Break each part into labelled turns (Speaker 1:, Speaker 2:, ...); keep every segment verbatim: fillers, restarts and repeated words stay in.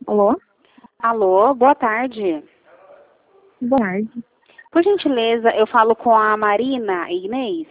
Speaker 1: Alô?
Speaker 2: Alô, boa tarde.
Speaker 1: Boa tarde.
Speaker 2: Por gentileza, eu falo com a Marina Inês?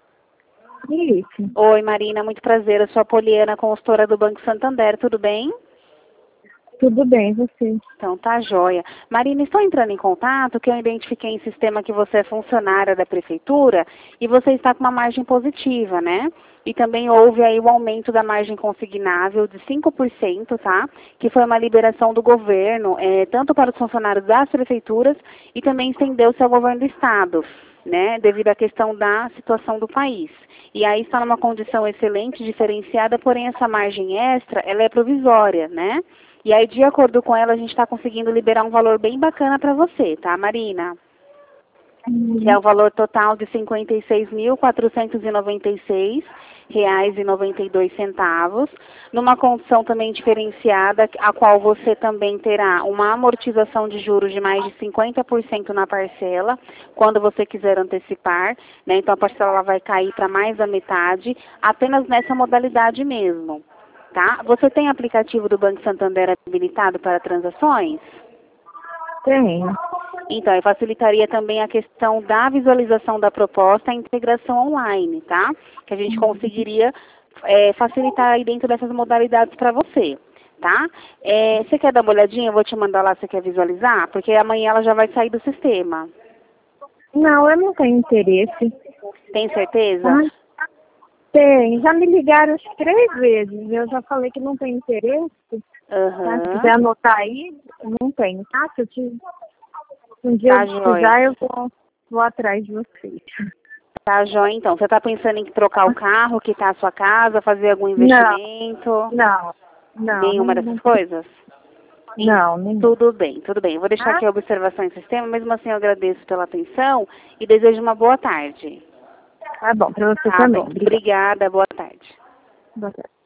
Speaker 1: Isso.
Speaker 2: Oi, Marina, muito prazer. Eu sou a Poliana, consultora do Banco Santander, tudo bem?
Speaker 1: Tudo bem, você?
Speaker 2: Então, tá joia. Marina, estou entrando em contato que eu identifiquei em sistema que você é funcionária da prefeitura e você está com uma margem positiva, né? E também houve aí o aumento da margem consignável de cinco por cento, tá? Que foi uma liberação do governo, é, tanto para os funcionários das prefeituras e também estendeu-se ao governo do estado, né? Devido à questão da situação do país. E aí está numa condição excelente, diferenciada, porém essa margem extra, ela é provisória, né? E aí, de acordo com ela, a gente está conseguindo liberar um valor bem bacana para você, tá, Marina?
Speaker 1: Uhum.
Speaker 2: Que é o valor total de cinquenta e seis mil, quatrocentos e noventa e seis reais e noventa e dois centavos, numa condição também diferenciada, a qual você também terá uma amortização de juros de mais de cinquenta por cento na parcela, quando você quiser antecipar, né? Então a parcela ela vai cair para mais da metade, apenas nessa modalidade mesmo. Tá? Você tem aplicativo do Banco Santander habilitado para transações?
Speaker 1: Tenho.
Speaker 2: Então, facilitaria também a questão da visualização da proposta, a integração online, tá? Que a gente conseguiria é, facilitar aí dentro dessas modalidades para você, tá? É, você quer dar uma olhadinha? Eu vou te mandar lá, você quer visualizar? Porque amanhã ela já vai sair do sistema.
Speaker 1: Não, eu não tenho interesse.
Speaker 2: Tem certeza?
Speaker 1: Ah, tem. Já me ligaram acho que três vezes. Eu já falei que não tenho interesse. Tá? Se quiser
Speaker 2: Aham.
Speaker 1: anotar aí, eu não tenho, tá? Se eu te... um dia
Speaker 2: Tá
Speaker 1: eu
Speaker 2: joia.
Speaker 1: precisar, eu vou, vou atrás de vocês.
Speaker 2: Tá joia, então. Você tá pensando em trocar o carro, quitar a sua casa, fazer algum
Speaker 1: Não,
Speaker 2: investimento?
Speaker 1: não, não, não,
Speaker 2: Nenhuma dessas
Speaker 1: não,
Speaker 2: coisas?
Speaker 1: não, não.
Speaker 2: Tudo bem, tudo bem. Eu vou deixar
Speaker 1: Tá?
Speaker 2: aqui a observação em sistema, mesmo assim eu agradeço pela atenção e desejo uma boa tarde.
Speaker 1: Tá bom, pra você
Speaker 2: Tá
Speaker 1: também.
Speaker 2: bom.
Speaker 1: Obrigada.
Speaker 2: Obrigada, boa tarde.
Speaker 1: Boa tarde.